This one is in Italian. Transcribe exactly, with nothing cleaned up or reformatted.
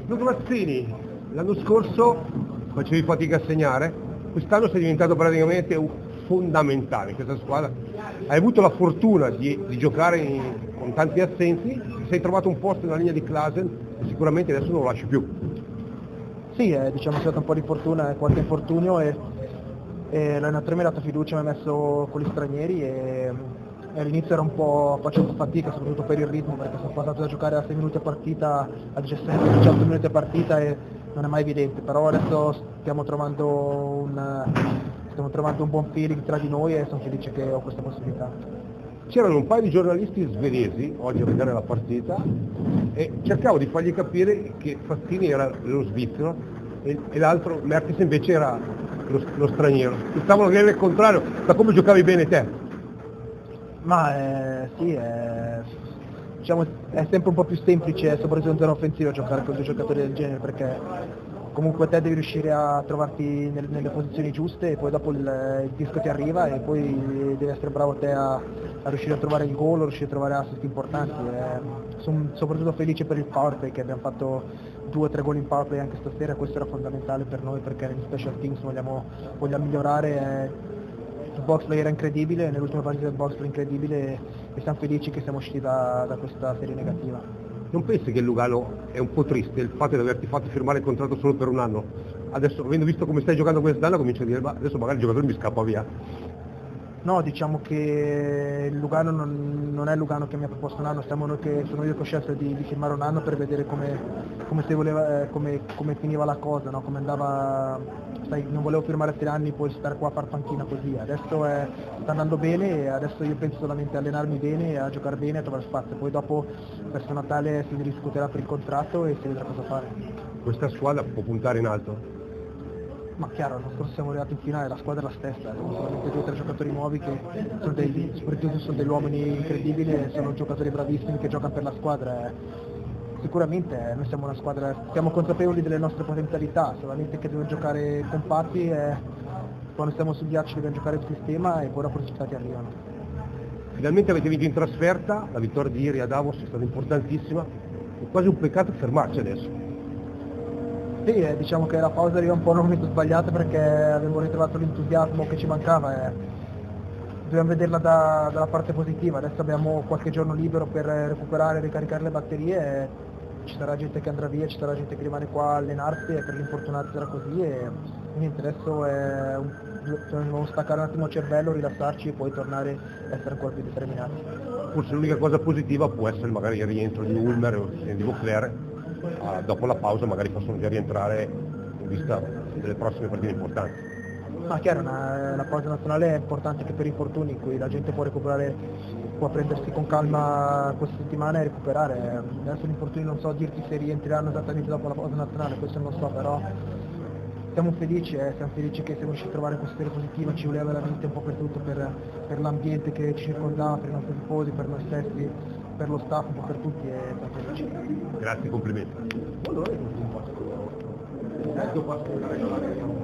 Luca Mazzini, l'anno scorso facevi fatica a segnare, quest'anno sei diventato praticamente un fondamentale in questa squadra. Hai avuto la fortuna di, di giocare in, con tanti assenzi, ti sei trovato un posto nella linea di Klasen e sicuramente adesso non lo lasci più. Sì, eh, diciamo c'è stato un po' di fortuna e qualche infortunio e, e l'allenatore mi ha dato fiducia, mi ha messo con gli stranieri e, e all'inizio era un po', faccio un po' fatica, soprattutto per il ritmo, perché sono passato da giocare a sei minuti a partita a diciassette diciotto minuti a partita e non è mai evidente, però adesso stiamo trovando un, stiamo trovando un buon feeling tra di noi e sono felice che ho questa possibilità. C'erano un paio di giornalisti svedesi oggi a vedere la partita e cercavo di fargli capire che Fazzini era lo svizzero e, e l'altro, Mertens invece era lo, lo straniero. Mi stavano a dire il contrario, da come giocavi bene te. Ma eh, sì, è, diciamo, è sempre un po' più semplice, soprattutto in zona offensiva, giocare con due giocatori del genere, perché comunque te devi riuscire a trovarti nel, nelle posizioni giuste e poi dopo il, il disco ti arriva e poi devi essere bravo te a, a riuscire a trovare il gol, a riuscire a trovare assist importanti. Sono soprattutto felice per il power play, che abbiamo fatto due o tre gol in power play anche stasera, questo era fondamentale per noi perché negli special teams vogliamo, vogliamo migliorare. Eh, il box play era incredibile, nell'ultima partita del box play incredibile e siamo felici che siamo usciti da, da questa serie negativa. Non pensi che Lugano è un po' triste il fatto di averti fatto firmare il contratto solo per un anno? Adesso, avendo visto come stai giocando quest'anno, comincio a dire, ma adesso magari il giocatore mi scappa via. No, diciamo che il Lugano non, non è il Lugano che mi ha proposto un anno, siamo noi che, sono io che ho scelto di, di firmare un anno per vedere come, come, si voleva, eh, come, come finiva la cosa, no? Come andava, sai, non volevo firmare tre anni e poi stare qua a far panchina così, adesso è, sta andando bene e adesso io penso solamente a allenarmi bene, a giocare bene e a trovare spazio, poi dopo verso Natale si discuterà per il contratto e si vedrà cosa fare. Questa squadra può puntare in alto? Ma chiaro, l'anno scorso siamo arrivati in finale, la squadra è la stessa, sono solamente due o tre giocatori nuovi che sono dei, soprattutto sono degli uomini incredibili e sono giocatori bravissimi che giocano per la squadra. Sicuramente noi siamo una squadra, siamo consapevoli delle nostre potenzialità, solamente che dobbiamo giocare compatti e quando siamo sul ghiaccio dobbiamo giocare il sistema e poi dopo i risultati arrivano. Finalmente avete vinto in trasferta, la vittoria di ieri a Davos è stata importantissima, è quasi un peccato fermarci adesso. Sì, eh, diciamo che la pausa arriva un po' nel momento sbagliato perché abbiamo ritrovato l'entusiasmo che ci mancava e dobbiamo vederla da, dalla parte positiva. Adesso abbiamo qualche giorno libero per recuperare e ricaricare le batterie e ci sarà gente che andrà via, ci sarà gente che rimane qua a allenarsi e per gli infortunati sarà così e niente, adesso è un, dobbiamo staccare un attimo il cervello, rilassarci e poi tornare a essere ancora più determinati. Forse l'unica cosa positiva può essere magari il rientro di Ulmer o di Vauclair. Ah, dopo la pausa magari possono già rientrare in vista delle prossime partite importanti. Ma chiaro, una, la pausa nazionale è importante anche per infortuni in cui la gente può recuperare, può prendersi con calma questa settimana e recuperare. Adesso gli infortuni non so dirti se rientreranno esattamente dopo la pausa nazionale, questo non lo so, però siamo felici, eh, siamo felici che siamo riusciti a trovare questa serie positiva, ci voleva veramente un po' per tutto, per, per l'ambiente che ci circondava, per i nostri tifosi, per noi stessi, per lo staff, un po' per tutti e siamo felici. Grazie, complimenti.